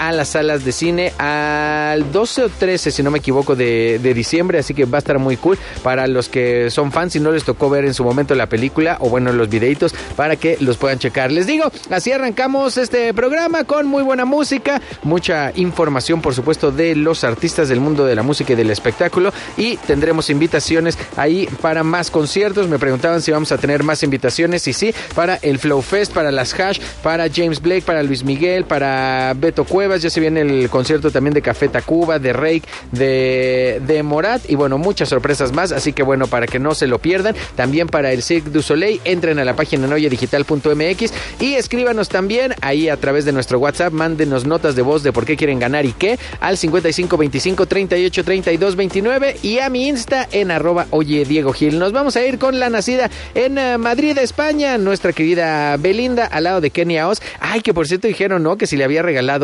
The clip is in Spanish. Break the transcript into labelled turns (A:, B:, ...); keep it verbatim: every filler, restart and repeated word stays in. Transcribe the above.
A: a las salas de cine al doce o trece, si no me equivoco, de, de diciembre, así que va a estar muy cool para los que son fans, si no les tocó ver en su momento la película, o bueno, los videitos, para que los puedan checar. Les digo, así arrancamos este programa con muy buena música, mucha información, por supuesto, de los artistas del mundo de la música y del espectáculo, y tendremos invitaciones ahí para más conciertos. Me preguntaban si vamos a tener más invitaciones, y sí, para el Flow Fest, para las Hash, para James Blake, para Luis Miguel, para Beto Cuevas, ya se viene el concierto también de Café Tacuba, de Rake, de, de Morat, y bueno, muchas sorpresas más, así que bueno, para que no se lo pierdan, también para el Cirque du Soleil, entren a la página noya digital punto m x y escríbanos también ahí a través de nuestro WhatsApp, mándenos notas de voz de por qué quieren ganar y qué, al cincuenta y cinco veinticinco treinta y ocho treinta y dos veintinueve, y a mi Insta en arroba oye Diego Gil. Nos vamos a ir con la nacida en uh, Madrid, España, nuestra querida Belinda, al lado de Kenia Oz. Ay, que por cierto dijeron, ¿no?, que si le había regalado